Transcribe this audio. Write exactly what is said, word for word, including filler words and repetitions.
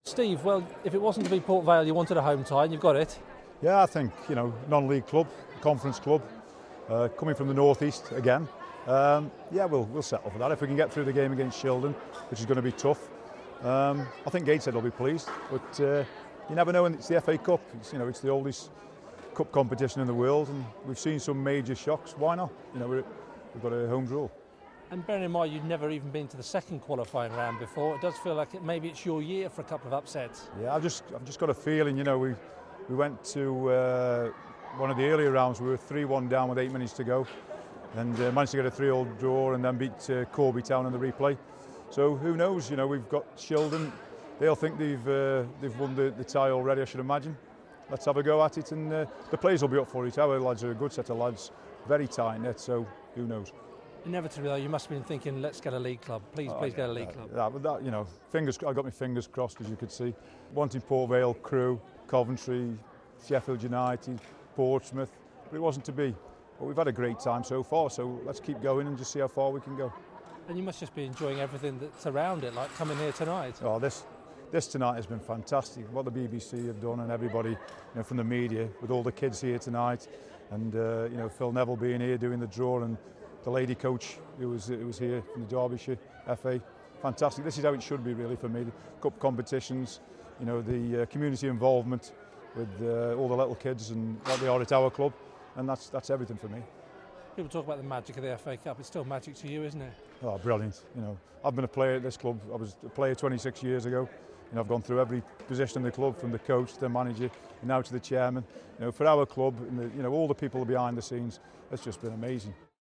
Steve, well, if it wasn't to be Port Vale, you wanted a home tie and you've got it. Yeah, I think, you know, non-league club, conference club, uh, coming from the northeast again. Um, yeah, we'll we'll settle for that. If we can get through the game against Shildon, which is going to be tough, um, I think Gateshead will be pleased. But uh, you never know, when it's the F A Cup. It's, you know, it's the oldest cup competition in the world, and we've seen some major shocks. Why not? You know, we're, we've got a home draw. And bearing in mind you've never even been to the second qualifying round before, it does feel like it, maybe it's your year for a couple of upsets. Yeah, I've just I've just got a feeling. You know, we we went to uh, one of the earlier rounds. We were three one down with eight minutes to go, and uh, managed to get a three all draw, and then beat uh, Corby Town in the replay. So who knows? You know, we've got Shildon. They'll think they've uh, they've won the, the tie already, I should imagine. Let's have a go at it, and uh, the players will be up for it. Our lads are a good set of lads, very tight knit. So who knows? Inevitably, though, you must have been thinking, let's get a league club. Please, oh, please yeah, get a league that, club. That, but that, you know, fingers. I got my fingers crossed, as you could see. Wanting Port Vale, Crewe, Coventry, Sheffield United, Portsmouth, but it wasn't to be. But we've had a great time so far, so let's keep going and just see how far we can go. And you must just be enjoying everything that's around it, like coming here tonight. Oh, this, this tonight has been fantastic. What the B B C have done, and everybody, you know, from the media, with all the kids here tonight, and uh, you know, Phil Neville being here doing the draw, and the lady coach who was who was here from the Derbyshire F A. Fantastic. This is how it should be, really, for me. The cup competitions, you know, the uh, community involvement with uh, all the little kids and what they are at our club, and that's that's everything for me. People talk about the magic of the F A Cup. It's still magic to you, isn't it? Oh, brilliant. You know, I've been a player at this club. I was a player twenty-six years ago. You know, I've gone through every position in the club, from the coach to the manager, and now to the chairman. You know, for our club, and the, you know, all the people behind the scenes, it's just been amazing.